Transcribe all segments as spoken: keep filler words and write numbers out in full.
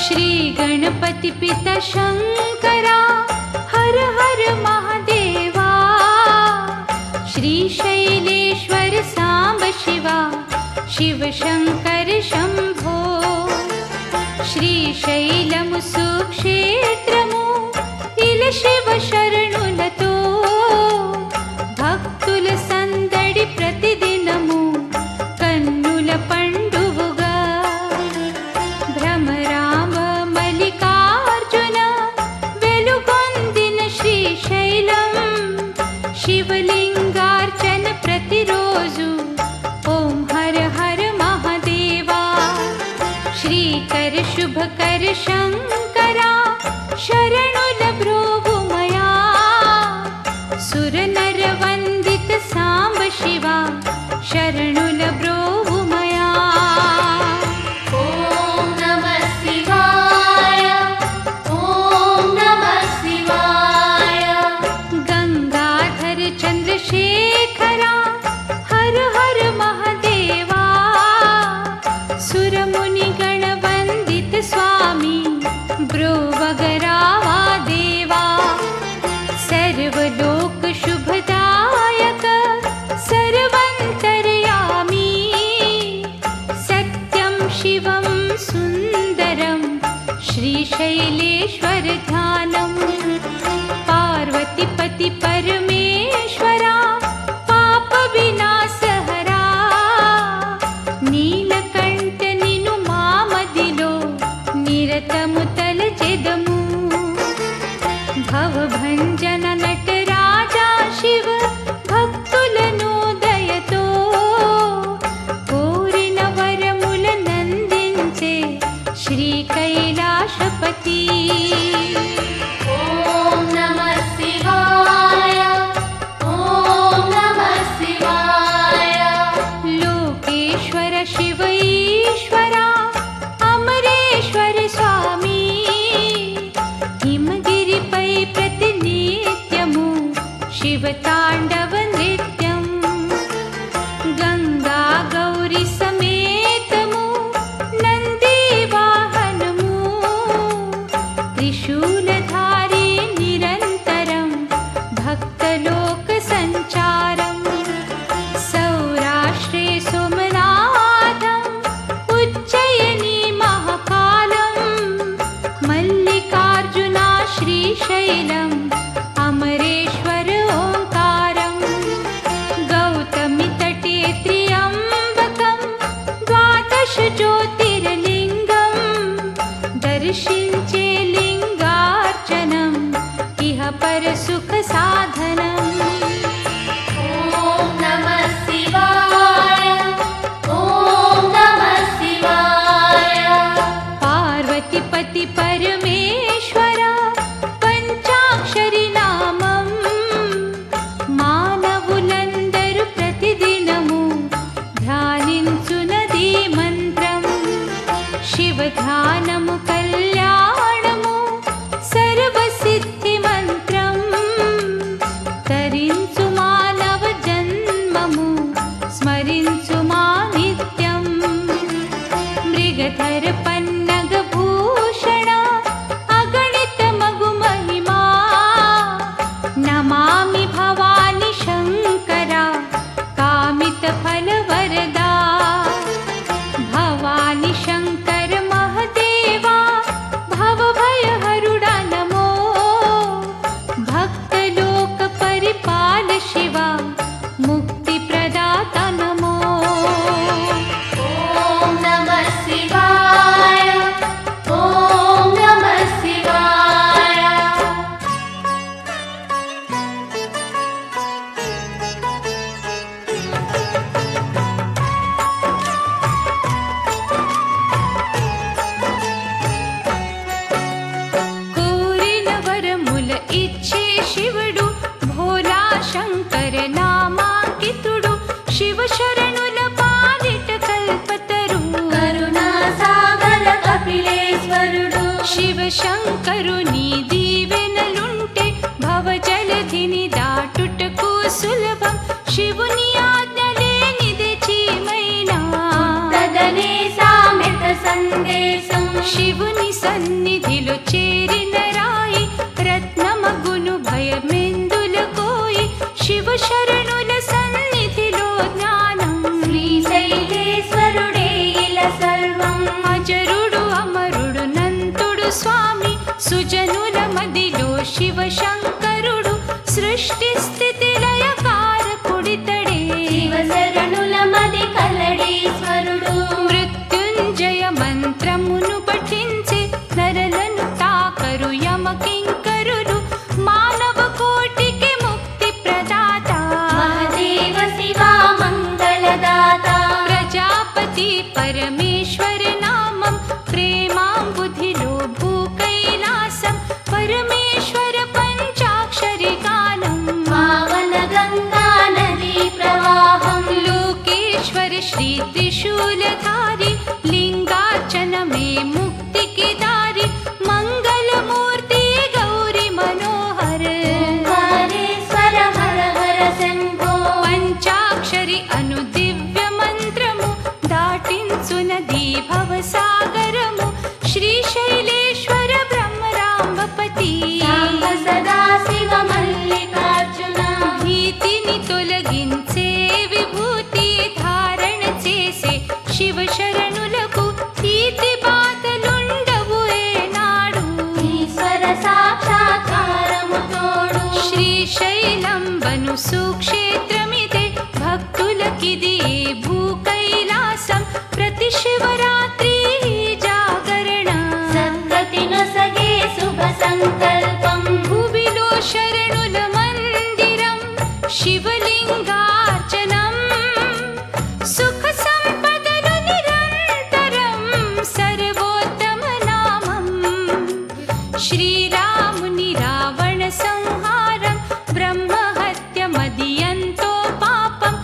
श्री गणपति पिता शंकरा हर हर महादेवा। श्री शैलेश्वर सांब शिवा शिव शंकर शंभो। श्रीशैलमु सुक्षेत्रमु इल शिव शरणुलतो भक्तुल संदడి प्रतिदिनमु कन्नुल पंडुवुगा। भ्रमराम मल्लिकार्जुन वेलुगొందిన श्रीशैलम शिवलिंगार्चन प्रतिरोजु ओम हर हर महादेवा। श्रीकर शुभकर शंकरा शरणुल ब्रोवुमया। सुर नर वंदित सांब शिवा शरणुल ब्रोवुमया। ओम नमः शिवाय ओम नमः शिवाय। गंगाधर चंद्रशेखरा हर हर महादेवा। सुर मुनि गण वंदित स्वामी ब्रोवगरावा देवा। सर्वलोक शुभदायक सर्वंतर्यामी। सत्यं शिवं सुंदरं श्रीशैलेश्वर ध्यानम्। पार्वतीपति परमेश्वरा पाप विनाशहरा। नीलकंठ निनु मामदिलो निरतमु तलजेदमु। भवभंजन नटराजा शिव भक्तुలను దయతో కోరిన వరములనందించే శ్రీ కైలాసపతి। ओम नमः शिवाय ओम नमः शिवाय। लोकेश्वर शिव ईश्वरा अमरेश्वर स्वामी। हिमगिरिपै प्रतिनित्यमु शिव तांडव नृत्यं। गंगा गौरी समेतमु नंदी वाहनमु। त्रिशूलधारी निरंतरं भक्तलोक संचारं। सौराष्ट्रे सोमनाथं उज्जयिनी महाकालं। मल्लिकार्जुना श्रीशैलम् अमरेश्वर ओंकारं। गौतमी तटे त्र्यंबकं द्वादश ज्योतिर्लिंगं। दर्शिंचे लिंगार्चनम् इह पर सुख साधनम्। ओम नमः शिवाय ओम नमः शिवाय। पार्वतीपति परमेश्वरा పంచాక్షరి నామం। మానవులందరూ ప్రతిదినము ధ్యానించునది మంత్రం। శివ ధ్యానము కళ్యాణము సర్వసిద్ధి మంత్రం। తరించు మానవ జన్మము స్మరించు మా నిత్యం। మృగధర పన్నగ భూషణ అగణిత మగు మహిమా। నమామి భవాని శంకరా కామిత ఫల వరదా। భవాని శంకర మహదేవా భవ భయ హరుడా నమో। భక్తలోక పరిపాల శివ ముక్తి ప్రదాత నమో। ओम नमः शिवाय ओम नमः शिवाय। కోరిన వరముల ఇచ్చే శివుడు భోలా శంకర నామాంకితుడు। శివ శరణుల పాలిట కల్పతరు करुणा सागर कपिलेश्वरुडु। శివ శంకరుని దీవెనలుంటే భవజలధిని దాటుటకు సులభం। శివుని ఆజ్ఞ లేనిదే చీమైనా तदने सामेत संदेशं। శివుని సన్నిధిలో చేరిన రాయి రత్నమగును భయమెందుల కోయి శివ శరణుల సన్నిధిలో జ్ఞానం శ్రీశైలేశ్వరుడే ఇల సర్వం అజరుడు అమరుడు నంతుడు స్వామి సుజనుల మదిలో శివ శంకరుడు సృష్టి స్థితి లయకారకుడితడే శివ శరణుల మది కలడీశ్వరుడు మృత్యుంజయ మంత్రమును పఠించి నరలను తాకరు యమకింకరులు మానవ కోటికి ముక్తి ప్రదాత మహాదేవ శివ మంగళదాత ప్రజాపతి పరమేశ్వర నామం ప్రేమాంబుధిలో భూ కైలాసం పరమేశ్వర పంచాక్షరి గానం పావన గంగా నదీ ప్రవాహం లోకేశ్వర శ్రీ త్రిశూలధారి లింగార్చనమే ముక్తికి దారి మంగళమూర్తి గౌరి మనోహర ఓంకారేశ్వర హర హర శంభో పంచాక్షరి అను దివ్య మంత్రము దాటించునది భవసాగరము శ్రీశైలేశ్వర బ్రహ్మరాంబపతి సాంబ సదా శివ మల్లికార్జున భీతిని తొలగించే విభూతి ధారణ చేసే శివ శరణులకు ఈతి బాధలుండవు ఏనాడు ఈశ్వర సాక్షాత్కారము తోడు శ్రీశైలం వను సుక్షేత్రమిదే భక్తులకిది భూ కైలాసం ప్రతి శివరాత్రి జాగరణ సద్గతి నొసగే శుభ సంకల్పం భువిలో శరణుల మందిరం శివలింగార్చనం సుఖ సంపదలు నిరంతరం సర్వోత్తమ నామం శ్రీరాముని రావణ సంహారం బ్రహ్మహత్య మదియంతో పాపం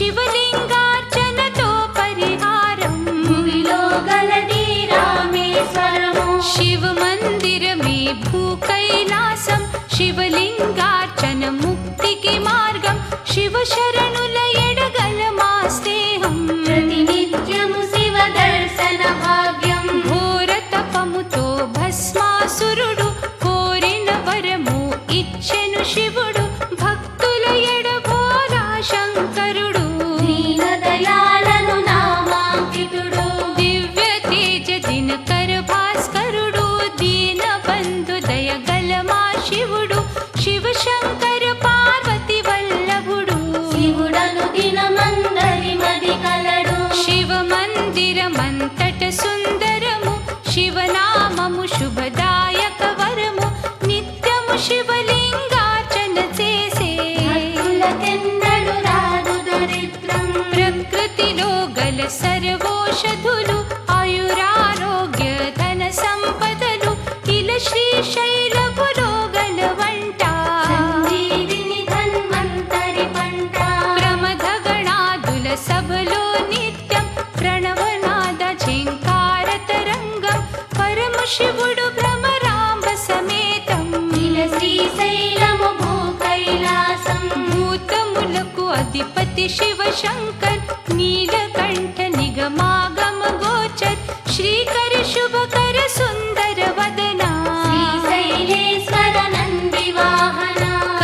శివలింగార్చనతో పరిహారం భూమిలో గలది రామేశ్వరము శివ మందిరమే భూ కైలాసం శివలింగార్చన ముక్తికి మార్గం శివ శరణుల ఎడగల మా స్నేహం ప్రతినిత్యము శివ దర్శన భాగ్యం ఘోర తపముతో భస్మాసురుడు కోరిన వరము ఇచ్చెను శివుడు భక్తుల ఎడబోలా శంకరుడు దీన దయాలను నామాంకితుడు దివ్య తేజ దినకర భాస్కరుడు దీన బంధు దయగల మా శివుడు శివ శంకర పార్వతి వల్లభుడు శివుడను దినమందరి మది కలడు శివ మందిరమంతట సుందరము శివనామము శుభదాయక వరము నిత్యము శివలింగార్చన చేసే భక్తులకెన్నడు రాదు దరిద్రం ప్రకృతిలో గల సర్వోషధులు ఆయురారోగ్య ధన సంపదలు ఇల శ్రీశైలపులో గల వంట సంజీవిని ధన్వంతరి పంట ప్రమథ గణాదుల సభలో నిత్యం ప్రణవనాద ఝంకార తరంగం పరమ శివుడు భ్రమరాంబ సమేతం ఇల శ్రీశైలము భూ కైలాసం భూతములకు అధిపతి శివ శంకర్ నీలకంఠ నిగమాగమ గోచర్ శ్రీకర శుభకర సుందర వదనా శ్రీశైలేశ్వర నంది వాహన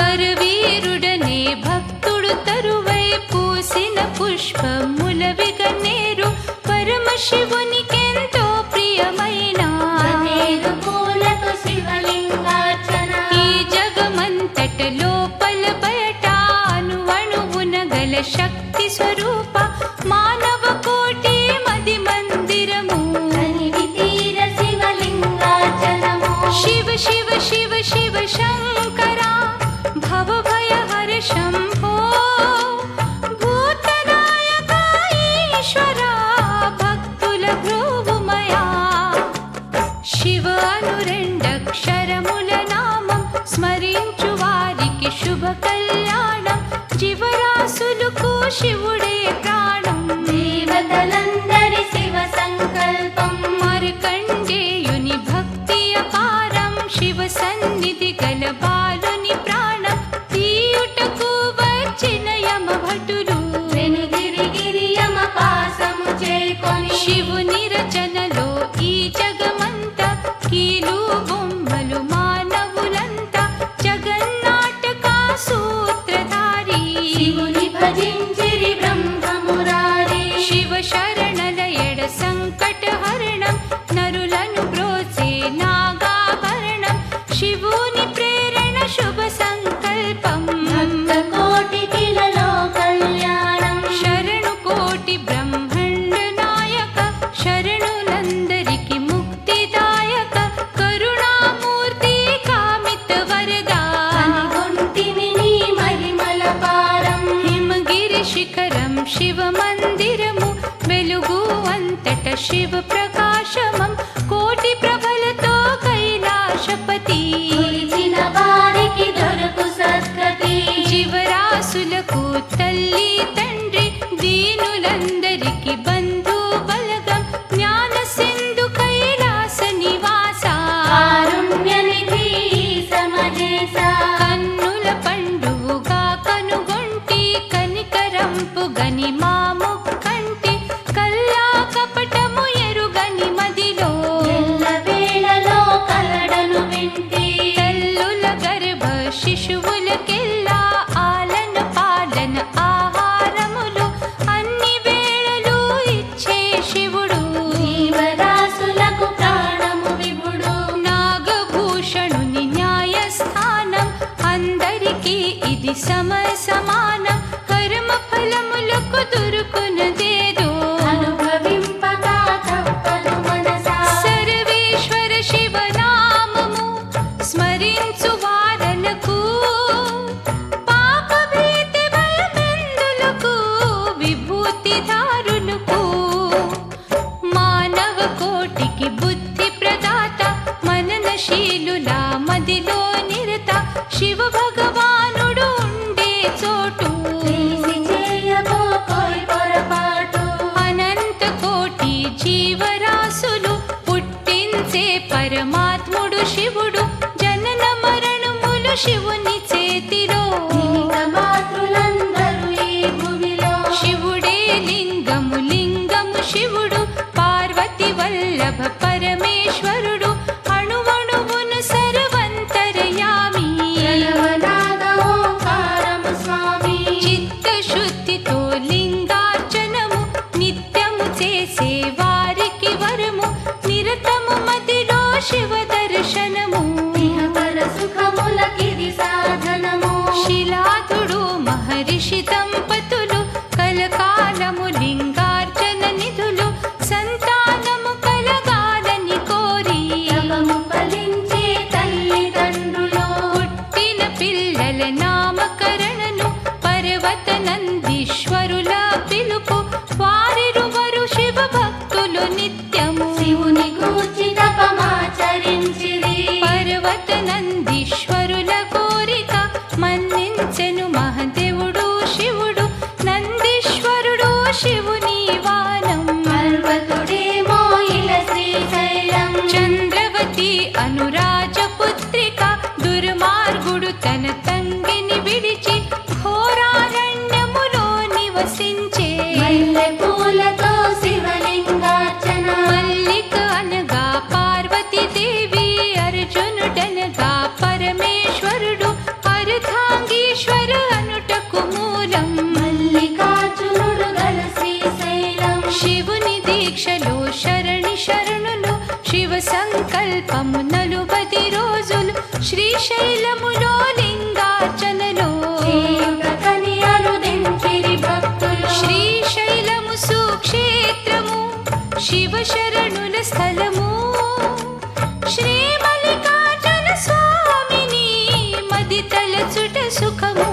కరవీరుడనే భక్తుడు తరువై పూసిన పుష్పముల విగనేరు పరమ శివునికెంతో ప్రియమైన గణేరు పూలతో శివలింగార్చన ఈ జగమంతట లోపల బయట అణువణువున గల శక్తి స్వరూప మానవ కోటి మది మందిరము తనివి తీర శివలింగార్చనము శివ శివ శివ శివ శంకర భవ భయ హర శంభో భూతనాయక ఈశ్వర భక్తుల భ్రువుమయా శివ అను రెండక్షరముల నామం స్మరించు వారికి శుభ కళ్యాణం జీవరాశులకు శివుడే ప్రాణం దేవతలందరి శివ సంకల్పం మార్కండేయుని భక్తి అపారం శివ సన్నిధి గల బాలుని ప్రాణం తీయుటకు వచ్చిన యమ భటులు వెనుదిరి గిరియమ పాసము చేకొని శివుని రచనలో ఈ జగమంత కైలాసపతి కొలిచిన వారికి దొరకు సద్గతి జీవరాశులకు తల్లి తండ్రి దీనులందరికి బంధు బలగం జ్ఞాన సింధు కైలాస నివాస కారుణ్యనిధి సమహేశ కన్నుల పండువుగా కనుగొంటి కనికరంపు గని మాము కంటి కల్లా కపటము ఎరుగని మదిలో ఎల్ల వేళలో కలడను వింటి తల్లుల గర్భ శిశువులకెల్లా ఆలన పాలన ఆహారములు అన్ని వేళలు ఇచ్చే శివుడు జీవరాశులకు ప్రాణము విభుడు నాగభూషణుని న్యాయస్థానం అందరికీ ఇది సమ సమానం కర్మ ఫలములకు దొరుకునదేదో అనుభవింపగా తప్పదు మనసా సర్వేశ్వర శివనామము స్మరించు వారలకు పాప భీతి భయమెందులకు విభూతిదారులకు మానవ కోటికి బుద్ధి ప్రదాత మననశీలుల మదిలో నిరత శివ భగవానుడు ఉండే చోటు తెలిసి చేయబోకోయ్ పొరపాటు అనంత కోటి జీవరాశులు పుట్టించే పరమాత్ముడు శివుడు జనన మరణములు శివుని చేతిలో నిమిత మాతృలందరూ ఈ భూమిలో శివుడే లింగము లింగము శివుడు పార్వతి వల్లభ పరమేశ్వరుడు అణువణువును సర్వంతరయామి ప్రణవనాద ఓంకారము స్వామి చిత్తశుద్ధితో లింగార్చనము నిత్యము చేసే వారికి వరము నిరతము మదిలో శివ దర్శనము ఇహపర సుఖములకిది సాధనము శిలాదుడు మహర్షి దంపతులు కలకాలము లింగార్చన నిధులు సంతానము కలగాలని కోరి తపము ఫలించే తల్లిదండ్రులు పుట్టిన పిల్లల నామకరణను పర్వత నందీశ్వరుల పిలుపు వారిరువరు శివ భక్తులు నిత్యము శివుని గూర్చి తపమాచరించిరి పర్వత నందీశ్వరుల కోరిక మన్నించెను మహదేవుడు శివుడు నందీశ్వరుడు శివుని వానం పర్వతుడేమో ఇల శ్రీశైలం చంద్రవతి అనురాజపుత్రిక దుర్మార్గుడు తన తంగిని విడిచి ఘోరారణ్యములో నివసించే మల్లె పూలతో శివలింగార్చన మల్లిక అనగా పార్వతీదేవి అర్జునుడనగా పరమేశ్వరుడు అర్ధాంగీశ్వర అనుటకు మూలం మల్లికార్జునుడు గల శ్రీశైలం శివుని దీక్షలో శరణి శరణులు శివ సంకల్పము నలుబది రోజులు శ్రీశైలములో లింగార్చనలో చేయుటకని అనుదించిరి భక్తులు శ్రీశైలము సుక్షేత్రము శివ శరణుల స్థలము శ్రీ మల్లికార్జున స్వామిని మది తలచుట సుఖము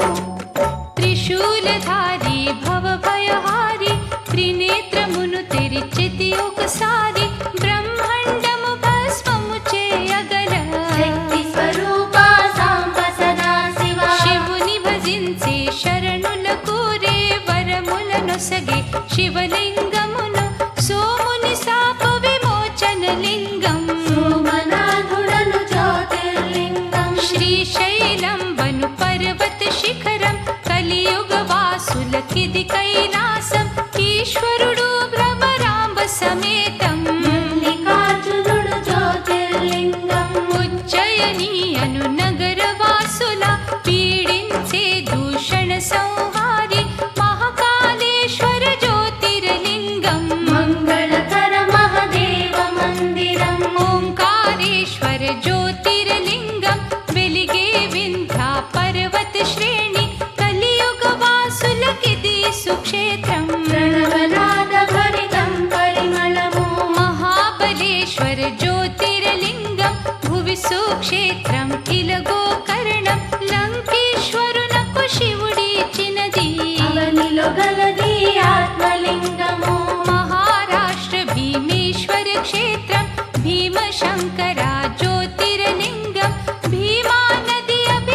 త్రిశూలధారి భవభయహారి త్రినేత్రమును తెరిచితి ఒకసారి బ్రహ్మాండము భస్మము చేయగల శక్తి స్వరూప సాంబ సదా శివ శివుని భజించే శరణుల కోరే వరముల నొసగే శివలింగమును సోముని శాప విమోచన లింగం సోమనాథుడను జ్యోతిర్లింగం శ్రీశైలం వను పర్వత శిఖరం కలియుగ వాసులకిది కైలాసం ఈశ్వరుడు భ్రమరాంబ సమేతం మల్లికార్జునుడు జ్యోతిర్లింగం ఉజ్జయిని అను నగర వాసుల పీడించే దూషణ సంహారి మహాకాళేశ్వర జ్యోతిర్లింగం మంగళకర మహదేవ మందిరం ఓంకారేశ్వర జ్యోతిర్లింగం వెలిగే వింధ్యా పర్వత శ్రేణి కలియుగ వాసులకిది సుక్షేత్రం ప్రణవనాద భరితం పరిమళము మహాబలేశ్వర జ్యోతిర్లింగం భువి సుక్షేత్రం ఇలగోకరణం లంకేశ్వరునకు శివుడిచ్చినది అవనిలో గలది ఆత్మలింగము మహారాష్ట్ర భీమేశ్వర క్షేత్రం భీమశంకర జ్యోతిర్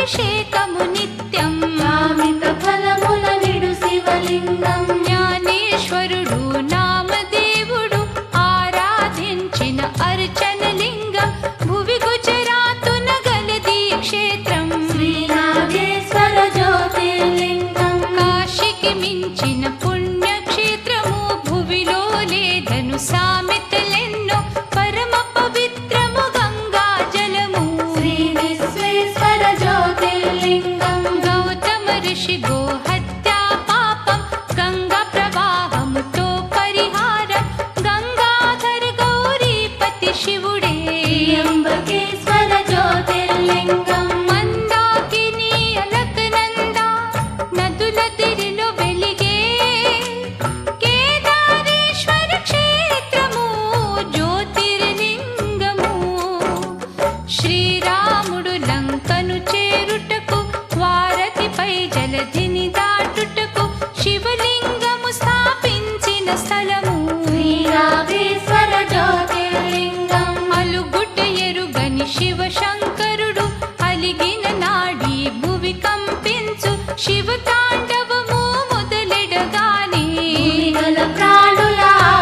అభిషేకము నిత్యం కామిత ఫలముల నిడు శివలింగం జ్ఞానేశ్వరుడు నామదేవుడు ఆరాధించిన అర్చన లింగం భువి గుజరాతున గలది క్షేత్రం శ్రీనాగేశ్వర జ్యోతిర్లింగం కాశీకి మించిన పుణ్యక్షేత్రము భువిలో లేదను సామెతలెన్నో పరమ పవిత్రము గంగా జలము శ్రీ విశ్వేశ్వర జ్యోతిర్లింగం గౌతమ ఋషి గోహత్యా పాపం గంగా ప్రవాహముతో పరిహారం గంగాధర గౌరీపతి శివుడే త్ర్యంబకేశ్వర జ్యోతిర్లింగం మందాకిని అలకనంద నదుల తిరిలో వెలిగే కేదారేశ్వర క్షేత్రము జ్యోతిర్లింగము శ్రీరాముడు లంకను చేరుటకు వారధిపై జలధిని దాటుటకు శివలింగము స్థాపించిన స్థలము శ్రీనాగేశ్వర జ్యోతిర్లింగం అలుగుట ఎరుగని శివ శంకరుడు అలిగిన నాడి భువి కంపించు శివ తాండవము మొదలెడగానే గల ప్రాణుల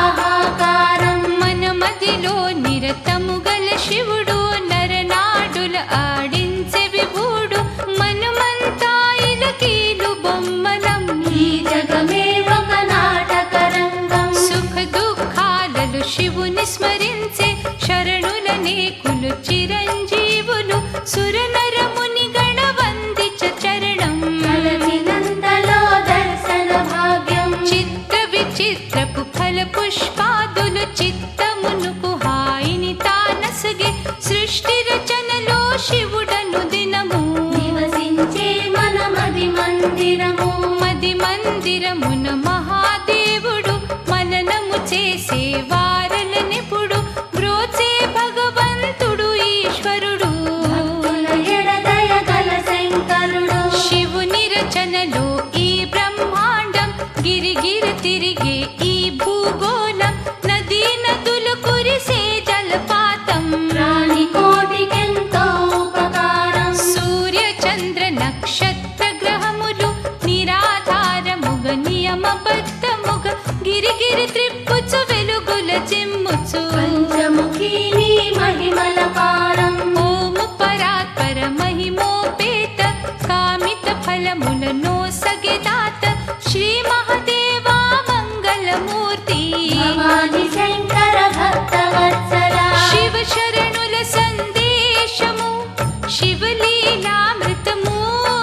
ఆహాకారం మన మదిలో నిరతము గల శివుడు నరనాడుల ఆడించే విభుడు మనమంతా ఇలకీలు బొమ్మలం ఈ జగమే ఒక నాటక రంగం సుఖ దుఃఖాలలో శివుని స్మరించే శరణుల నేకులు చిరంజీవులు సురనరముని గణవందిచ చరణం తలచినంతలో దర్శన భాగ్యం చిత్ర విచిత్రపు ఫల పుష్పాదులు చిత్తమునుకు హాయిని తానసగే సృష్టి రచనలో శివుడను దినము నివసించే మన మది మందిరము మది మందిరమున మహాదేవుడు మననము చేసే వారల నిపుడు బ్రోచే భగవంతుడు ఈశ్వరుడు భక్తుల ఎడదయ గల శంకరుడు శివుని రచనలో ఈ బ్రహ్మాండం గిరిగిరి తిరిగే ఈ భూగోళం నదీ నదులు కురిసే జలపాతం ప్రాణి కోటికెంతో ఉపకారం సూర్య చంద్ర నక్షత్ర గ్రహములు నిరాధారముగ నియమబద్ధముగ గిరిగిరి త్రిప్పుచు వెలుగుల చిమ్ముచు పంచముఖి నీ మహిమల పారం ఓము పరాత్పర మహిమోపేత కామిత ఫలములను సగెదాత శ్రీ మహదేవా మంగళమూర్తి భవాని శంకర భక్త వత్సల శివ శరణుల సందేశము శివలీలామృతము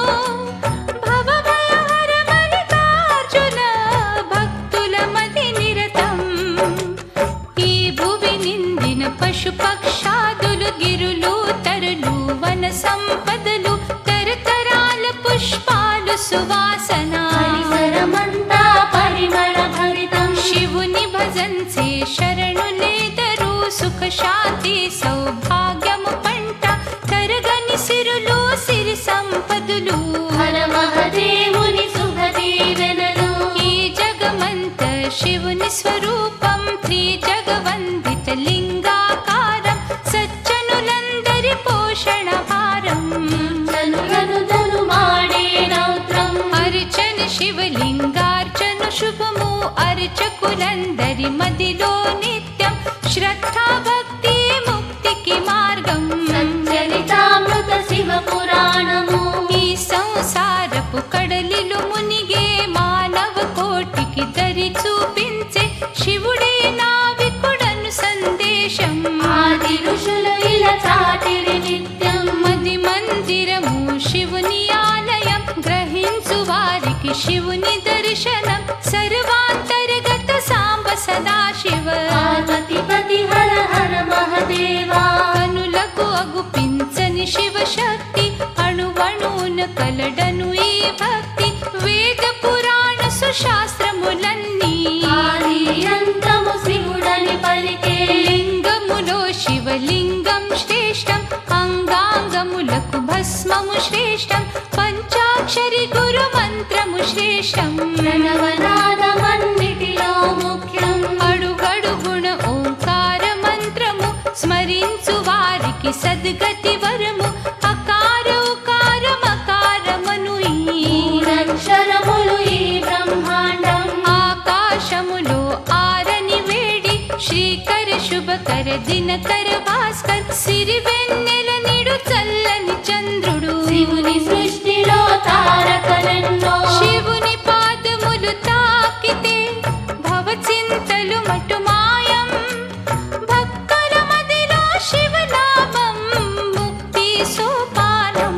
భవభయహర మల్లికార్జున భక్తుల మది నిరతం ఈ భువి నిందిన పశు పక్షాదులు గిరులు తరులు వన సంపదలు తరతరాల పుష్పాలు సువాసన పరిసరమంతా పరిమళ భరితం శివుని భజన్సే శరణులేదరు సుఖ శాంతి సౌభాగ్యము పంట తరగని సిరులు సిరి సంపదులు హర మహదేవుని శుభ దీవెనలు ఈ జగమంత శివుని స్వరూపం త్రి జగవందిత లింగాకారం సజ్జనులందరి పోషణ భారం చనులను తను మాడే రౌద్రం అర్చన శివలింగార్చన శుభము అర్చకులందరి మదిలో నిత్యం శ్రద్ధా భక్తి ముక్తికి మార్గం సచ్చరితామృత శివ పురాణము ఈ సంసారపు కడలిలు మునిగే మానవ కోటికి దరి చూపించే శివుడే నావికుడను సందేశం ఆది ఋషులు ఇలా చాటిరి నిత్యం మది మందిరము శివుని ఆలయం గ్రహించు వారికి శివుని దర్శనం సర్వాంతర్గత సాంబ సదాశివ పార్వతిపతి హర హర మహదేవా కనులకు అగుపించని శివ శక్తి అణువణువున కలడను ఈ భక్తి వేద పురాణ సుశాస్త్రములన్నీ ఆది అంతము శివుడని పలికే లింగములో శివలింగం శ్రేష్టం అంగాంగములకు భస్మము శ్రేష్టం పంచాక్షరి గురు మంత్రము శ్రేష్టం ప్రణవనాదమన్నిటిలో ముఖ్యం అడుగడుగుణ ఓంకార మంత్రము స్మరించు వారికి సద్గతి వరము అకార ఉకార హర దినకర భాస్కర్ సిరివెన్నెల నిడు చల్లని చంద్రుడు శివుని సృష్టిలో తారకలెన్నో శివుని పాదములు తాకితే భవచింతలు మటు మాయం భక్తుల మదిలో శివనామం ముక్తి సోపానం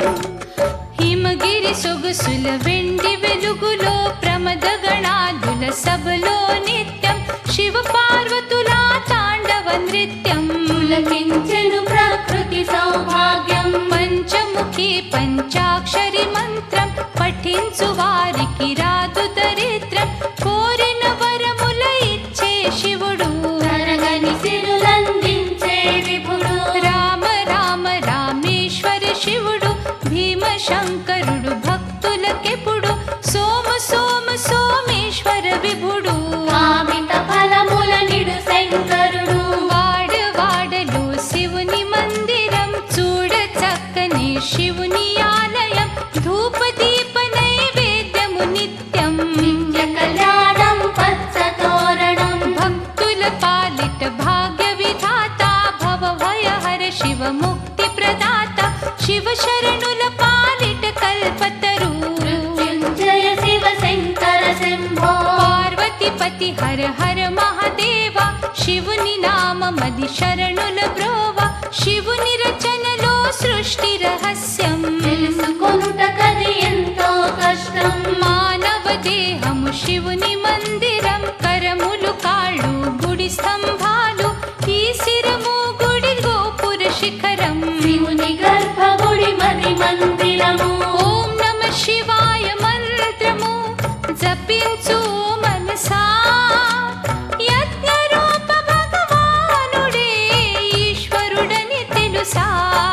హిమగిరి సొగసుల వెండి వెలుగులో ప్రమద గణాదుల సభలో నిత్యం శివ పార్వతుల తాండవ నృత్యం పులకించెను ప్రకృతి సౌభాగ్యం పంచముఖి పంచాక్షరి మంత్రం పఠించు వారికి రాదు దరిద్రం కోరిన వరముల ఇచ్చే శివుడు తరగని సిరులందించే విభుడు రామ రామ రామేశ్వర శివుడు భీమ శంకరుడు భక్తులకెప్పుడు సోమ సోమ సోమేశ్వర విభుడు కామిత ఫలముల నిడు శంకరుడు వాడ వాడలు శివుని మందిరం చూడ చక్కని శివుని ఆలయం ధూప దీప నైవేద్యము నిత్యం నిత్య కళ్యాణం పచ్చ తోరణం భక్తుల పాలిట భాగ్య విధాత భవ భయ హర శివ ముక్తి ప్రదాత శివ శరణుల పాలిట కల్పతరు మృత్యుంజయ శివ శంకర శంభో పార్వతిపతి హర హర మహాదేవ శివుని నామమది శరణుల బ్రోవ శివుని రచనలో సృష్టి రహస్యం తెలుసుకొనుట కది ఎంతో కష్టం మానవ దేహము శివుని మందిరం కరములు కాళ్ళు గుడి స్తంభాలు ఈ శిరము గుడి గోపుర శిఖరం శివుని గర్భగుడి మది మందిరము ఓం నమ శివాయ మంత్రము జపించు మనసా యజ్ఞ రూప భగవానుడే ఈశ్వరుడని తెలుసా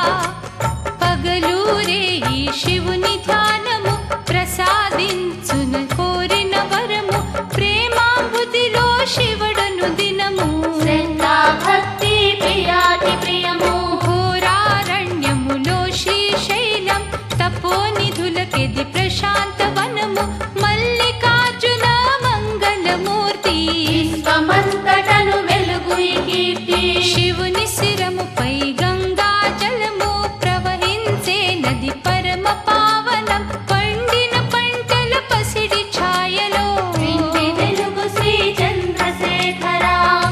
పగలూరే ఈ శివుని ధ్యానము ప్రసాదించున కోరిన వరము ప్రేమాంబుదిలో శివుడను దినము శ్రద్ధా భక్తి ప్రియాతి ప్రియము ఘోరారణ్యములో శ్రీశైలం తపోనిధులకెది ప్రశాంత వనము మల్లికార్జున మంగళమూర్తి విశ్వమంతటను వెలుగు ఈ కీర్తి శివుని శిరముపై గంగా జలము ప్రవహించే నది పరమ పావనం పండిన పంటల పసిడి ఛాయలో ఇంటి వెలుగు శ్రీ చంద్రశేఖర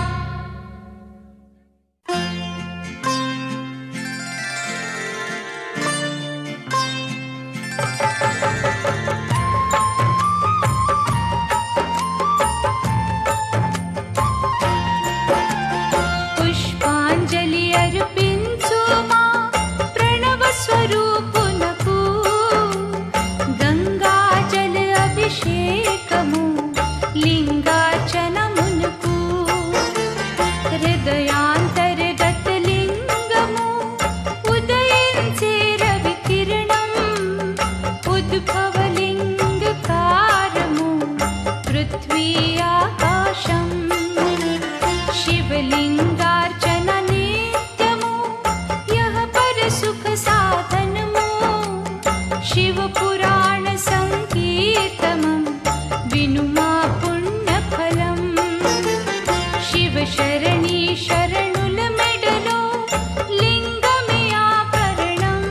పుష్పాంజలి అర్పించు మా ప్రణవ స్వరూపునకు గంగాజల అభిషేకము లింగార్చనమునకు హృదయాంతర్గత లింగము ఉదయించే రవి కిరణం ఉద్భవలింగకారము పృథ్వీ ఆకాశం శివలింగార్చన నిత్యము యహ పర సుఖ సాధనము శివ పురాణ సంకీర్తనం వినుమా పుణ్య ఫలం శివ శరణి శరణుల మెడలో లింగమే ఆభరణం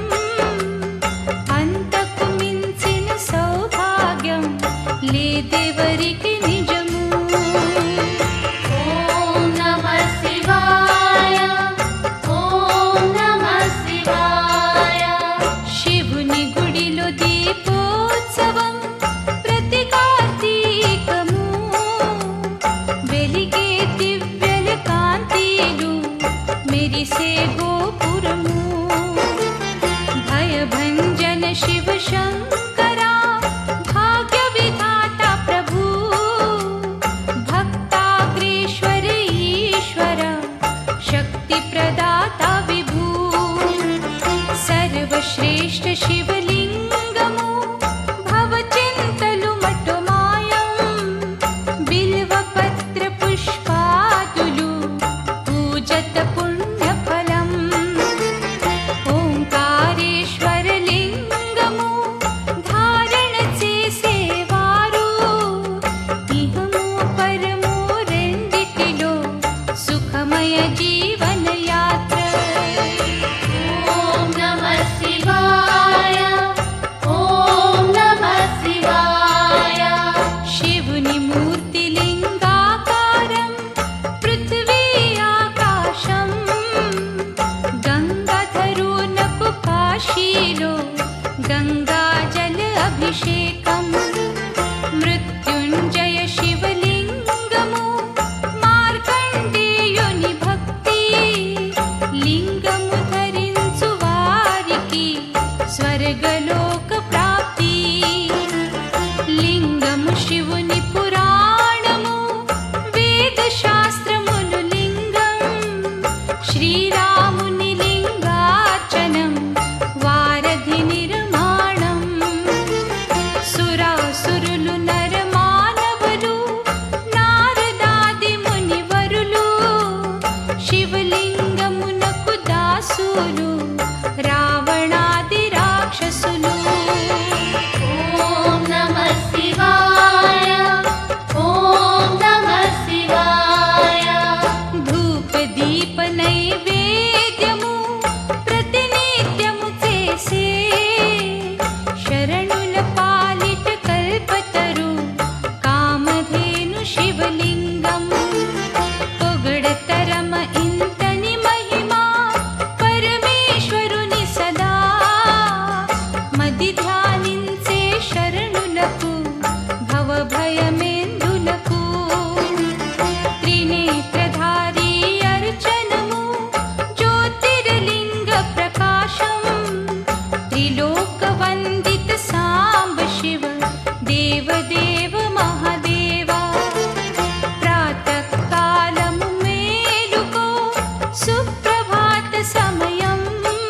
అంతకు మించిన సౌభాగ్యం లేదెవరికి నిజము ఓం నమః శివాయ ఓం నమః శివాయ శివుని గుడిలో దీపోత్సవం ప్రతి కార్తీకము వెలిగే దివ్యల కాంతిలు మెరిసే గోపురము భయభంజన శివ శంకర భాగ్య విధాత ప్రభు భక్తాగ్రేశ్వర ఈశ్వర శక్తి ప్రదాత విభూ సర్వశ్రేష్ఠ శివలింగము భవచింతలు మటు మాయం బిల్వపత్ర పుష్పాదులు పూజత పుణ్య ఫలం ఓంకారేశ్వర లింగము ధారణ చేసేవారు ఇహము పరము రెండిటిలో సుఖమయ జీ వాసులు రావణాది రాక్షసులు. ఓం నమః శివాయ ఓం నమః శివాయ. ధూప దీప నైవేద్యము ప్రతినిత్యము చేసే శరణుల పాలిట కల్పతరు కామధేను శివలింగం. పొగడతరమ ఇంతని మహిమా పరమేశ్వరుని సదా మది ధ్యానించే శరణులకు భవభయమేందులకు. త్రినేత్రధారి అర్చనము జ్యోతిర్లింగ ప్రకాశం త్రిలోకవందిత సాంబ శివ దేవదేవ మహాదేవా. ప్రాతకాలము మేలుకో సుప్రభాత సమయం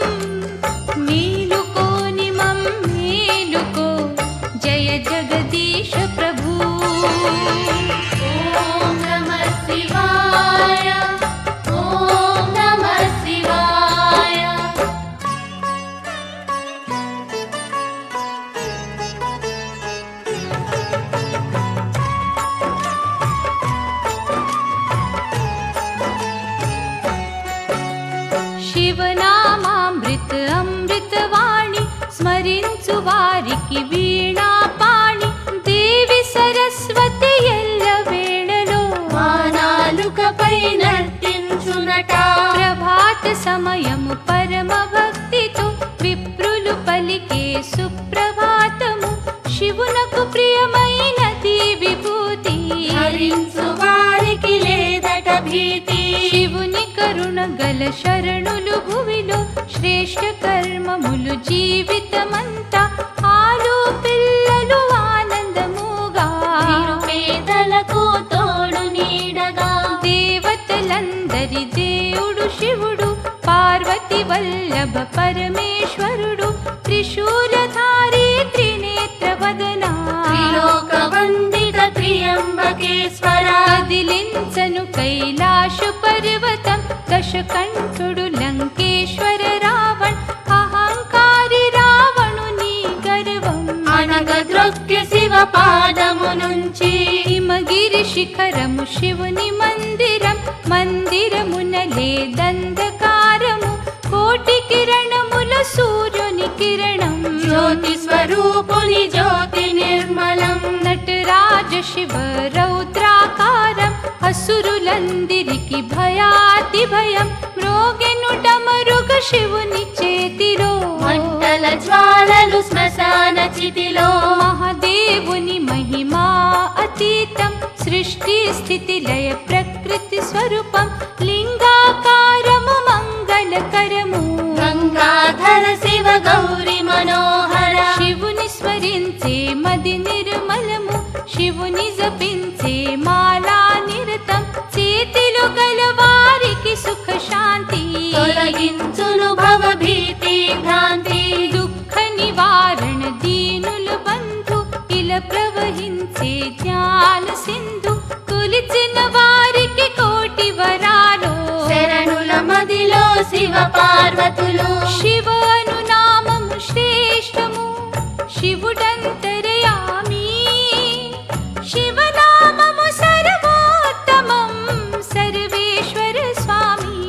మేలుకోని మం మేలుకో జయ జగదీశ ప్రభు. ఓం నమః శివాయ ఓం నమః శివాయ. శివనామామృత అమృతవాణి స్మరించు వారికి వీణా పాణి దేవి సరస్వతి ఎల్ల వేళలో వానాలుకపై నర్తించునట. ప్రభాత సమయము పరమ భక్తితో విప్రులు పలికే సుప్రభాతము శివునకు ప్రియమైనది విభూతి. హరించు వారికి లేదట భీతి. శివుని కరుణ గల శరణులు భువిలో శ్రేష్ఠ కర్మములు జీవితమంతా ఆలు పిల్లలు ఆనందముగా నిరుపేదలకు తోడు నీడగా. దేవతలందరి దేవుడు శివుడు పార్వతి వల్లభ పరమేశ్వరుడు త్రిశూలధారి త్రినేత్ర వదనా. త్రిలోక వందిత త్రియంబకేశ్వర. కదిలించను కైలాస పర్వతం దశకంఠుడు లంకేశ్వర రావణ్ అహంకారి రావణుని గర్వం. అనగద్రొక్కె శివ పాదము నుంచి. హిమగిరి శిఖరము శివుని మందిరం మందిరమున లేదంధకారము కోటి కిరణముల సూర్యుని కిరణం. జ్యోతి స్వరూపుని జ్యోతి నిర్మలం. నటరాజ శివ రౌద్రాకారం అసురులందిరికి భయాతి భయం మ్రోగెను డమరుగ శివుని చేతిలో. మంటల జ్వాలలు శ్మశాన చితిలో. మహాదేవుని మహిమా అతీతం సృష్టి స్థితి లయ ప్రకృతి స్వరూపం లింగాకారము మంగళకరము. గంగాధర శివ గౌరి మనోహర. శివుని స్మరించే మది నిర్మలము శివుని జపించే మాలా నిరతం చేతిలో గల వారికి సుఖ శాంతి. తొలగించును భవ భీతి భ్రాంతి. దుఃఖ నివారణ దీనుల బంధు ఇలా ప్రవహించే జ్ఞాన సింధు కొలిచిన వారికి కోటి వరాలు. శరణుల మదిలో శివ పార్వతులు. శివను నామము శ్రేష్టము శివుడంతరయామి. శివనామము సర్వోత్తమం సర్వేశ్వర స్వామి.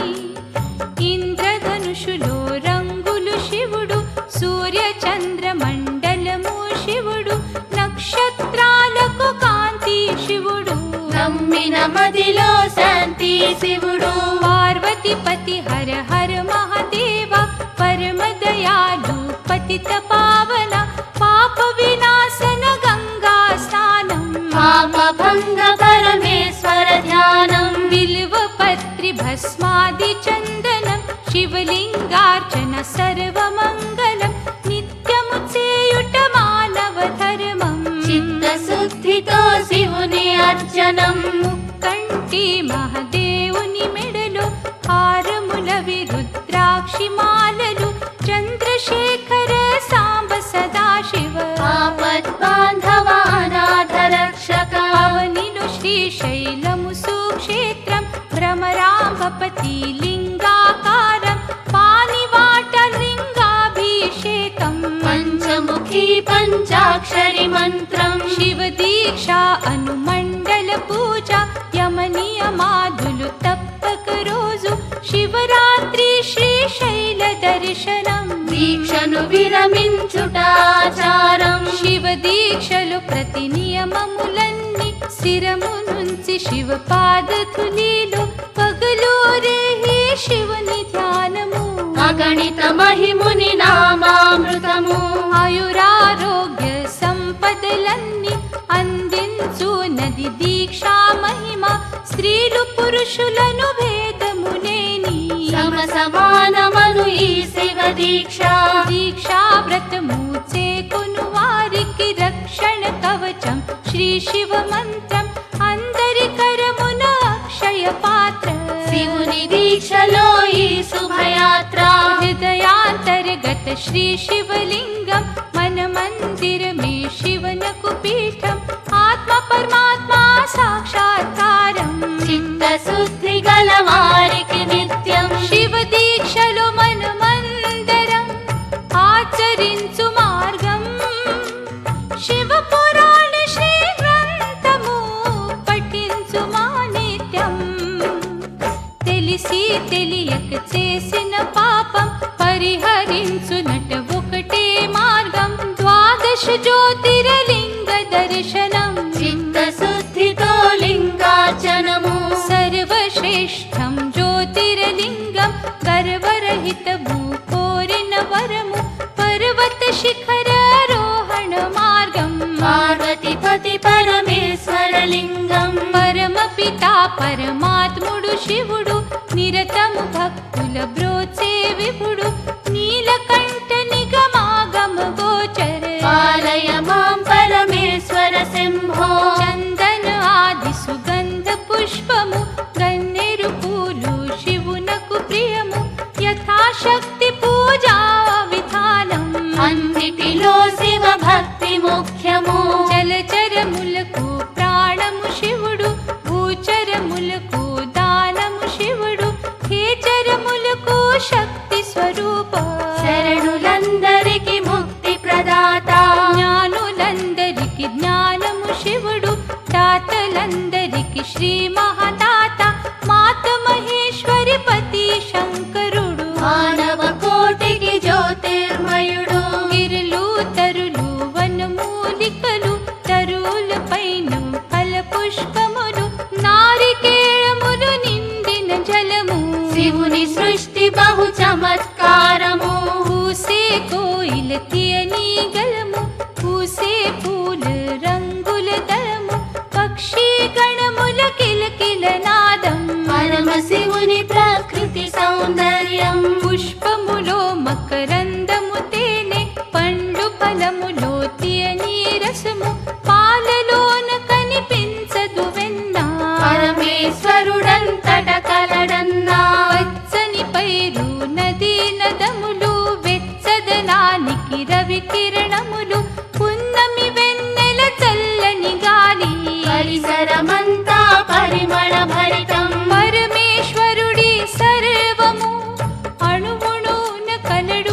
ఇంద్రధనుషులో రంగులు శివుడు సూర్య చంద్ర మండలము శివుడు నక్షత్రాలకు కాంతి శివుడు. నమ్మిన మదిలో శాంతి శివుడు. పార్వతీపతి హర హర మహాదేవ పరమ దయాలు పతిత పావన పాప వినాశన గంగా స్నానం. పాప భంగ పరమేశ్వర ధ్యానం. బిల్వ పత్రి భస్మాది చందనం శివలింగార్చన సర్వమంగళం నిత్యము చేయుట మానవ ధర్మం. చిత్తశుద్ధితో శివుని అర్చనం. ముక్కంటి మహాదేవుని మెడలో హారముల విరుద్రాక్షి మాలలు చంద్రశేఖర సాంబ సదాశివ. ఆపత్ బాంధవానాథ రక్షక. అవనిలో శ్రీశైలము సుక్షేత్రం భ్రమరాంబపతి లింగాకారం పంచాక్షరి మంత్రం శివ దీక్ష అనుమండల పూజ యమనియమాదులు తప్పక రోజు శివరాత్రి శ్రీశైల దర్శనం దీక్షను విరమించుటాచారం శివ దీక్షలు ప్రతి నియమములన్నీ శిరము నుంచి శివ పాదధులిలో పగలూరే శివుని ధ్యానము అగణిత మహిముని నామామృతము ఆయురారోగ్య సంపదలన్నీ అందించు నది దీక్షా మహిమ స్త్రీలు పురుషులను భేదములేని సమ సమానమను ఈ శివ దీక్ష దీక్షా వ్రతము చేకొను వారికి రక్షణ కవచం శ్రీ శివ మంత్రం అందరి కరమున అక్షయ పాత్ర శివుని దీక్షలో ఈ శుభయాత్ర హృదయాంతర్గత శ్రీ శివలింగం మన మందిరమే శివనకు పీఠం ఆత్మ పరమాత్మ సాక్షాత్కారం చిత్త శుద్ధి గల వారికి నిత్యం శివ దీక్షలో మనమందరం ఆచరించు మార్గం శివ పురాణ శ్రీ గ్రంథము పఠించు మా నిత్యం తెలిసి తెలియక చేసిన పాపం పరిహరించునట ఒకటే మార్గం ద్వాదశ జ్యోతిర్లింగ దర్శనం చిత్త శుద్ధితో లింగార్చనము సర్వశ్రేష్టం జ్యోతిర్లింగం గర్వరహితము కోరిన వరము పర్వత శిఖరారోహణ మార్గం పార్వతి పతి పరమేశ్వర లింగం పరమ పితా పరమాత్ముడు శివుడు నిరతము భక్తుల బ్రోచే విభుడు నీలకంఠ నిగమాగమ గోచర పాలయ మాం పరమేశ్వర శంభో చందన ఆది సుగంధ పుష్పము గన్నేరు పూలు శివునకు ప్రియము యథాశక్తి పూజా విధానం అన్నిటిలో శివ భక్తి ముఖ్యము జలచరములకు ప్రాణము శివుడు భూచరములకు దానము శివుడు ఖేచరములకు శక్తి స్వరూప శరణులందరికి ముక్తి ప్రదాత జ్ఞానులందరికి జ్ఞానము శివుడు తాతలందరికి శ్రీ మహాదాత మాత మహేశ్వరి పతి శంకరుడు మానవ కోటికి జ్యోతిర్మయుడు గిరులు తరులు వనమూలికలు తరుల పైన ఫల పుష్పములు నారికేళములు నిండిన జలము శివుని సృష్టి బహు చమత్కారము పూసే కోయిల తీయని గలము పూసే పూల రంగుల దళము పక్షి గణముల కిలకిల నాదం పరమ శివుని ప్రకృతి సౌందర్యం పుష్పములో మకరందము తేనె పండ్లు ఫలములో తీయని రసము పాలలోన కనిపించదు వెన్న పరమేశ్వరుడంతట కలడన్నా పచ్చని పైరు నదీ నదములు వెచ్చదనానికి రవి కిరణములు పున్నమి వెన్నెల చల్లని గాలి పరిసరమంతా పరిమళ భరితం పరమేశ్వరుడి సర్వము అణువుణున కలడు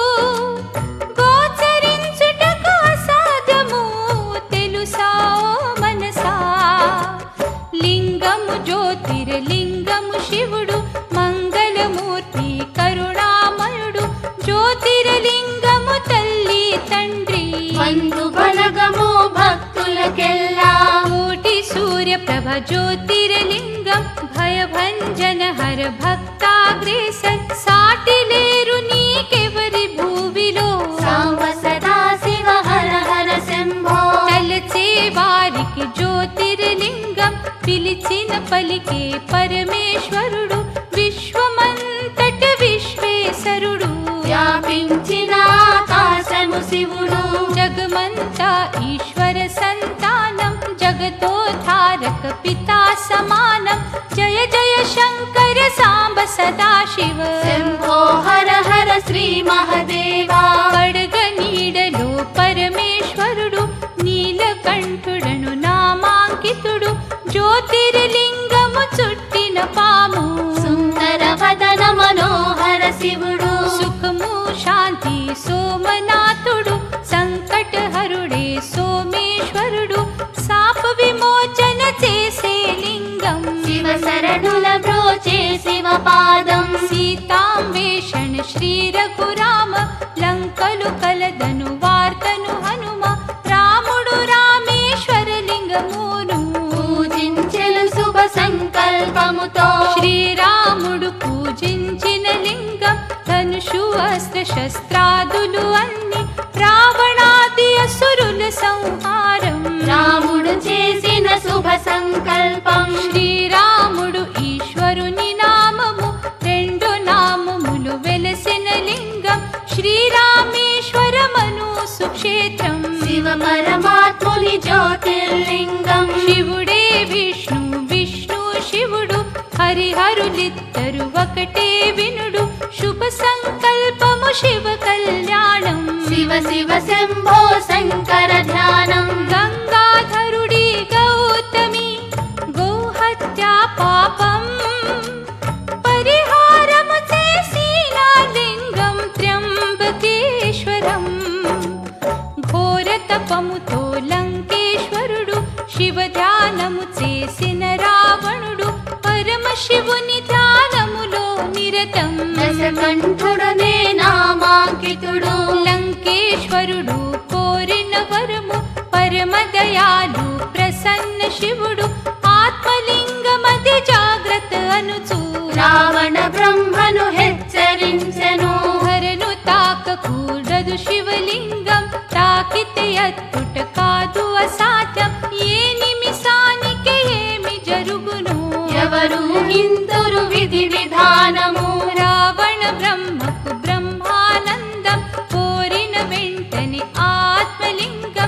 గోచరించుటకు అసాధ్యము తెలుసా మనసా లింగము జ్యోతిర్లింగము శివుడు మంగళమూర్తి కరుణామయుడు జ్యోతిర్లింగము తల్లి తండ్రి బంధు బలగము భక్తులకెల్లా కోటి సూర్య ప్రభ జ్యోతిర్లింగం భయభంజన హర భక్తాగ్రేసర్ సాటి లేరు నీకెవరి భూవిలో సాంబ సదా శివ హర హర శంభో తలచే వారికి జ్యోతిర్లింగం పిలిచిన పలికే పరమేశ్వరుడు విశ్వమంతట విశ్వేశ్వరుడు వ్యాపించిన ఆకాశము శివుడు జగమంతా ఈశ్వర సంతానం జగతోధారక పితా సమానం జయ జయ శంకర సాంబ సదాశివ శంభో హర హర శ్రీ మహదేవా పడగ నీడలో పరమేశ్వరుడు నీలకంఠుడను నామాంకితుడు జ్యోతిర్లింగము చుట్టిన పాము సుందర వదన మనోహర శివుడు సుఖము శాంతి సోమనాథుడు సంకటహరుడే శ్రీ రఘురామ లంకలు కలదను వార్తను హనుమ రాముడు రామేశ్వర లింగమును పూజించెను శుభ సంకల్పముతో శ్రీరాముడు పూజించిన లింగం ధనుషు అస్త్ర శస్త్రాదులు అన్ని రావణాది అసురుల సంహారం రాముడు చేసిన శుభ సంకల్పం శ్రీరాముడు ఈశ్వరుని నామము రెండు నామములు వెలసిన లింగం శ్రీరామేశ్వరమను సుక్షేత్రం శివ పరమాత్ముని జ్యోతిర్లింగం శివుడే విష్ణు విష్ణు శివుడు హరిహరులిద్దరు ఒకటే వినుడు శుభ సంకల్పము శివ కళ్యాణం శివ శివ శంభో శంకర ధ్యానం గంగాధరుడి గౌతమి గోహత్యా పాపం పరిహారము చేసిన లింగం త్ర్యంబకేశ్వరం ఘోర తపముతో లంకేశ్వరుడు శివ ధ్యానము చేసిన రావణుడు పరమశివుని ధ్యానములో నిరతం దశకంఠుడనే నామాంకితుడు లంకేశ్వరుడు కోరిన వరము పరమదయాలు ప్రసన్న శివుడు ఆత్మలింగమది జాగ్రత్త అనుచు రావణ బ్రహ్మను హెచ్చరించెను ధరను తాకకూడదు శివలింగం తాకితే అత్తుట కాదు అసాధ్యం ఏ నిమిషానికి ఏమి జరుగును ఎవరు హిందురు విధి విధానము రావణ బ్రహ్మకు బ్రహ్మానందం కోరిన వెంటనే ఆత్మలింగం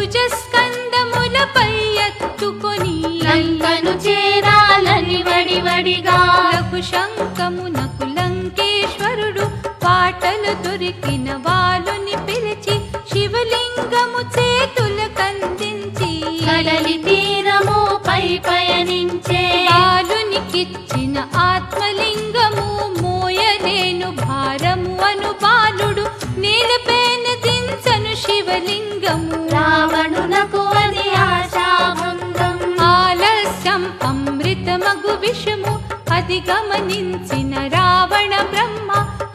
భుజస్కందములపై ఎత్తుకొని లంకను చేరాలని వడివడిగా లఘు శంఖమునకు లంకేశ్వరుడు పాటలు దొరికిన వాలుని పిలిచి శివలింగము చేతుల కందించి కడలి తీరము పై పయనించే బాలునికిచ్చిన ఆత్మలింగము మోయలేను భారము అను బాలుడు నేలపైన దించను శివలింగము రావణునకు అది ఆశాభంగం ఆలస్యం అమృతమగు విషము అది గమనించిన రావణ బ్రహ్మ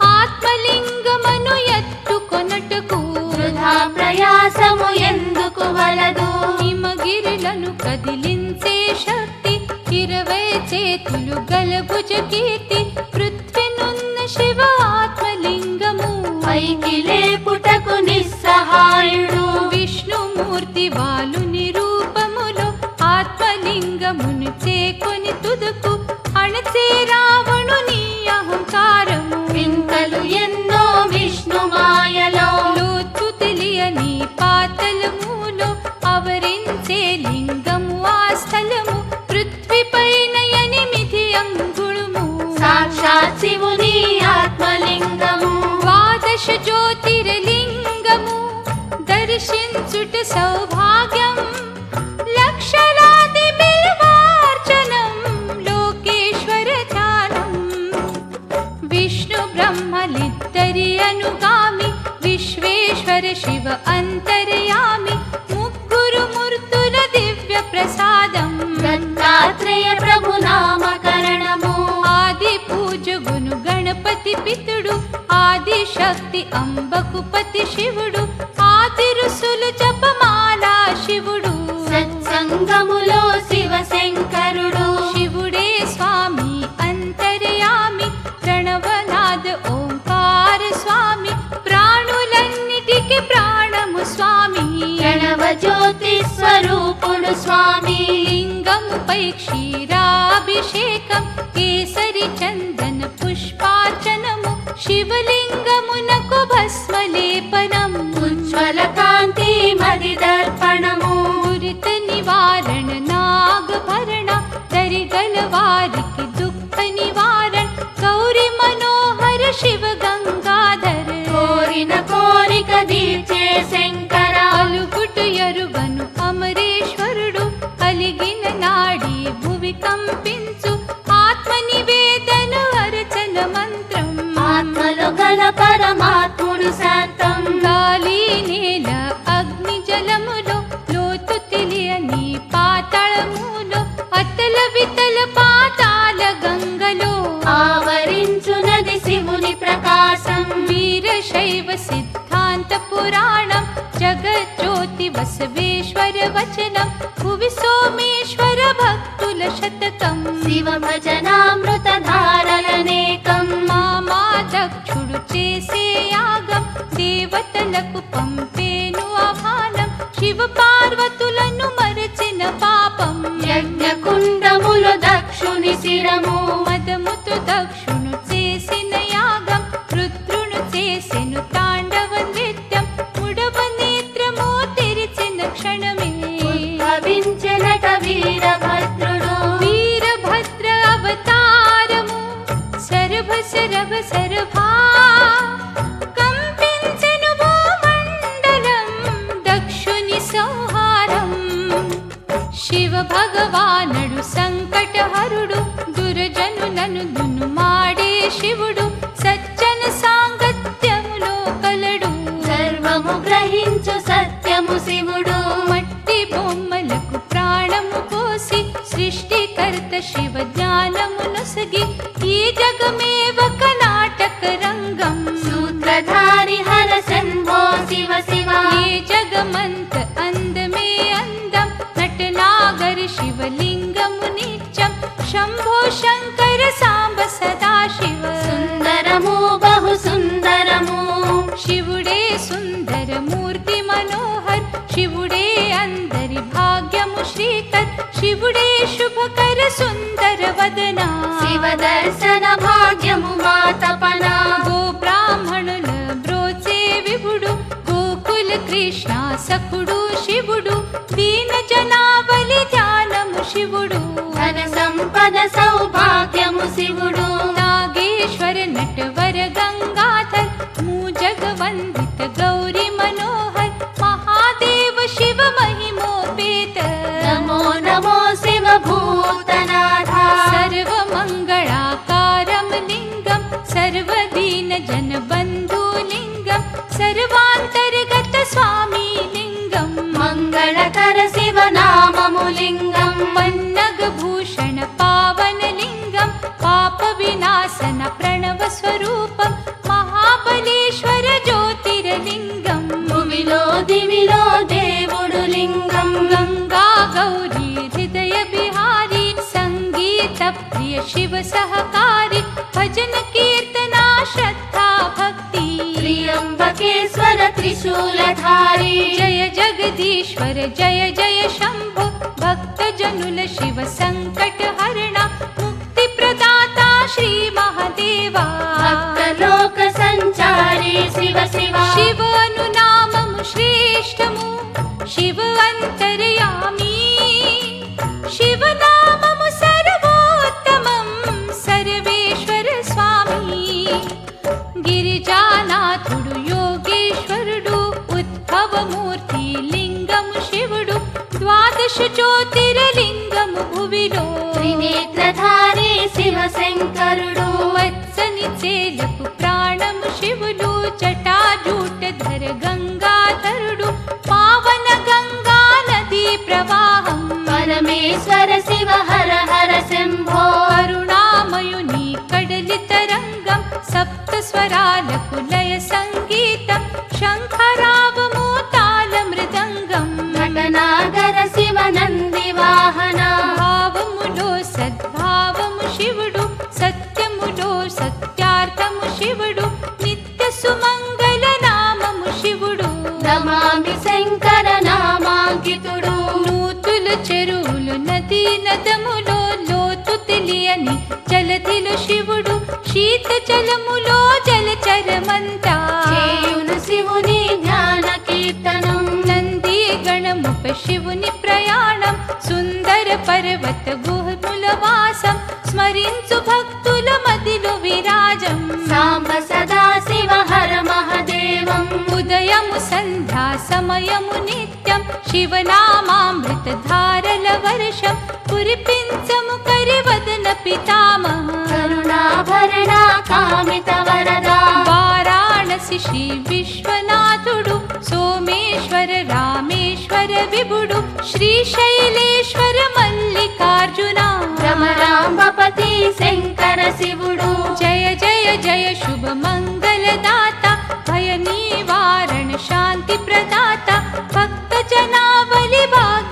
ఆత్మలింగమను ఎత్తుకొనటకు వృధా ప్రయాసము ఎందుకు వలదు హిమగిరులను కదిలించే శక్తి ఇరవై చేతులు గల భుజ కీర్తి పృథ్వీనున్న శివ ఆత్మలింగము పైకి లేపుటకు నిస్సహాయుడు విష్ణుమూర్తి వాలుని రూపములో ఆత్మలింగమును చేకొని తుదుకు అణచే రావణుని అహంకారము వింతలు ఎన్నో విష్ణు మాయలో లోతు తెలియని పాతలములో అవరించే లింగము ఆ స్థలము పృథ్వీపైన ఎనిమిది అంగుళము సాక్షాత్ శివుని ఆత్మలింగము ద్వాదశ జ్యోతిర్లింగము దర్శించుట సౌభాగ్యం లక్షలాది బిల్వార్చనం లోకేశ్వర ధ్యానం విష్ణు బ్రహ్మలిద్దరి అనుగామి విశ్వేశ్వర శివ అంతర్యామి ముగ్గురు మూర్తుల దివ్య ప్రసాదం దత్తాత్రేయ ప్రభు నామకరణము ఆది పూజగును గణపతి పితుడు ఆది శక్తి అంబకు పతి శివుడు ఆది ఋషులు జపమాలా శివుడు సత్సంగములో శివ శంకరుడు శివుడే స్వామి అంతర్యామి ప్రణవనాద ఓంకార స్వామి ప్రాణులన్నిటికి ప్రాణము స్వామి ప్రణవ జ్యోతి స్వరూపుడు స్వామి లింగముపై క్షీరాభిషేకం కేసరి చందన పుష్పార్చనము శివలింగమునకు భస్మలేపనం ఉజ్వల కాంతి మది దర్పణము దురిత నివారణ నాగభరణ దరిగల వారికి దుఃఖ నివారణ గౌరి మనోహర శివ గంగాధర కోరిన కోరిక తీర్చే శంకర అలుగుటు ఎరుగను అమరేశ్వరుడు అలిగిన నాడి భువి కంపించు ఆత్మ నివేదన అర్చన మంత్రం ఆత్మలో గల పరమాత్ముడు శాంతం గాలి నేల అగ్ని జలములో లోతు తెలియని పాతాళములో అతల వితల పాతాల గంగలో ఆవరించునది శివుని प्रकाशं वीरशैव सिद्धान्त पुराणं जगज्योति बसवेश्वर वचनं भुवि सोमेश्वर भक्तुल शतकं शिव भजनामृतधारलनेकं मामा दक्षुडु చేసే యాగం దేవతలకు పంపేను ఆహ్వానం శివ పార్వతులను మరచిన పాపం యజ్ఞకుండములు దక్షుని శిరము మదముతో దక్షును చేసిన యాగం రుద్రును చేసెను తాండవ నృత్యం ముడవ నేత్రము తెరిచిన క్షణమే ఉద్భవించెనట వీరభద్రుడు వీరభద్ర అవతారము సర్వ సరవ సర్వా కంపించెను భూమండలం దక్షుని సంహారం శివ భగవానుడు సంకటహరుడు దుర్జనులను దునుమాడే శివుడు సజ్జన సాంగత్యములో కలడు సర్వము గ్రహించు సత్యము శివుడు మట్టి బొమ్మలకు ప్రాణము పోసి సృష్టికర్త శివ జ్ఞానము నొసగి ఈ జగమే ఒక నాటక రంగం సూత్రధారి హర శంభో శివ శివ ఈ జగమంత అందమే అందం నటనాగరి శివలింగము నిత్యం శంభో శంకర సాంబ సదాశివ సుందరము బహు సుందరము శివుడే సుందర మూర్తి మనోహర్ శివుడే అందరి భాగ్యము శ్రీకర్ శివుడే శుభకర సుందర వదన శివ దర్శన భాగ్యము మా తపన గో బ్రాహ్మణుల బ్రోచే విభుడు గోకుల కృష్ణ సఖుడు శివుడు దీన జనావలి ధ్యానము శివుడు ధన సంపద సౌభాగ్యము శివుడు నాగేశ్వర నటవర గంగాధర్ మూజగవందిత గౌరీ మనోహర్ మహాదేవ శివ మహిమోపేత నమో నమో శివ భూతనాథ సర్వమంగళాకారం లింగం సర్వదీన జన బంధు లింగం సర్వాంతర్గత స్వామి లింగం మంగళకర శివ నామము లింగం పన్నగ భూషణ పావన లింగం పాప వినాశన ప్రణవ స్వరూపం మహాబలేశ్వర జ్యోతిర్లింగం భూమిలో దివిలో దేవుడు లింగం గంగా గౌరీ హృదయ బిహారీ సంగీత ప్రియ శివ సహకారి భజన కీర్తనా శ్రద్ధా భక్తి త్రియంబకేశ్వర త్రిశూలధారి జయ జగదీశ్వర జయ జయ శంభో భక్త జనుల శివ సంకట హరణ ముక్తి ప్రదాత శ్రీ మహాదేవా భక్తలోక సంచారి శివ శివ శివ అనునామము శ్రేష్టము శివ అంతర్యామి శివ నామము సర్వోత్తమం సర్వేశ్వర స్వామి గిరిజానాథుడు యోగేశ్వరుడు ఉద్భవమూర్తి లింగము శివుడు ద్వాదశ జ్యోతిర్లింగము భువిలో త్రినేత్రధారి శివ శంకరుడు వత్సని చేలకు ప్రాణము శివుడు జటాజూటధర గంగాధరుడు పావన గంగా నదీ ప్రవాహం పరమేశ్వర శివ హర హర శంభో కరుణామయుని కడలి తరంగం సప్త స్వరాలకు లయ సంగీతం శంఖరావము తాళ మృదంగం నటనాగర శివ నంది వాహన భావములో సద్భావము శివుడు సత్యములో సత్యార్థము శివుడు నిత్య సుమంగళ నామము శివుడు నమామి శంకర నామాంకితుడు నూతులు చెరువులు నదీ నదములో లోతు తెలియని జలధిలు శివుడు శీత జలములో జలచరమంతా చేయును శివుని ధ్యాన కీర్తనం నంది గణముప శివుని ప్రయాణం సుందర పర్వత గుహముల వాసం స్మరించు భక్తుల మదిలో విరాజం సాంబ సదా శివ హర మహదేవం ఉదయము సంధ్యా సమయము నిత్యం శివనామామృత ధారల వర్షం కురిపించము కరివదన పితామహ కరుణాభరణ కామిత వరదా వారాణసి శ్రీ విశ్వనాథుడు సోమేశ్వర రామేశ్వర విభుడు శ్రీశైలేశ్వర మల్లికార్జున రమరాంబపతి శంకర శివుడు జయ జయ जय जय शुभ मंगलदाता भय निवारण शांति प्रदाता भक्त जनावली भाग्य